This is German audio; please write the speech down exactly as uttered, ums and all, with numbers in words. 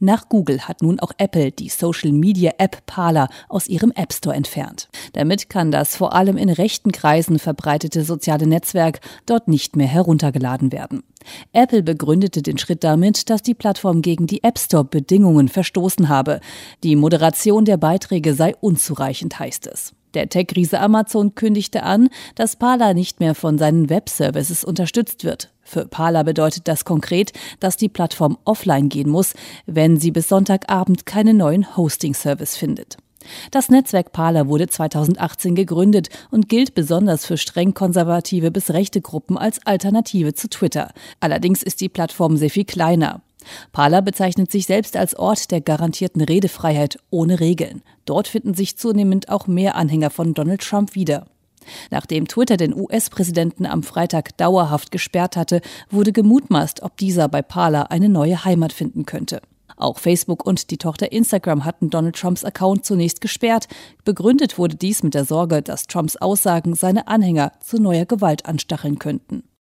Nach Google hat nun auch Apple die Social-Media-App Parler aus ihrem App Store entfernt. Damit kann das vor allem in rechten Kreisen verbreitete soziale Netzwerk dort nicht mehr heruntergeladen werden. Apple begründete den Schritt damit, dass die Plattform gegen die App Store-Bedingungen verstoßen habe. Die Moderation der Beiträge sei unzureichend, heißt es. Der Tech-Riese Amazon kündigte an, dass Parler nicht mehr von seinen Web-Services unterstützt wird. Für Parler bedeutet das konkret, dass die Plattform offline gehen muss, wenn sie bis Sonntagabend keinen neuen Hosting-Service findet. Das Netzwerk Parler wurde zweitausendachtzehn gegründet und gilt besonders für streng konservative bis rechte Gruppen als Alternative zu Twitter. Allerdings ist die Plattform sehr viel kleiner. Parler bezeichnet sich selbst als Ort der garantierten Redefreiheit ohne Regeln. Dort finden sich zunehmend auch mehr Anhänger von Donald Trump wieder. Nachdem Twitter den U S-Präsidenten am Freitag dauerhaft gesperrt hatte, wurde gemutmaßt, ob dieser bei Parler eine neue Heimat finden könnte. Auch Facebook und die Tochter Instagram hatten Donald Trumps Account zunächst gesperrt. Begründet wurde dies mit der Sorge, dass Trumps Aussagen seine Anhänger zu neuer Gewalt anstacheln könnten.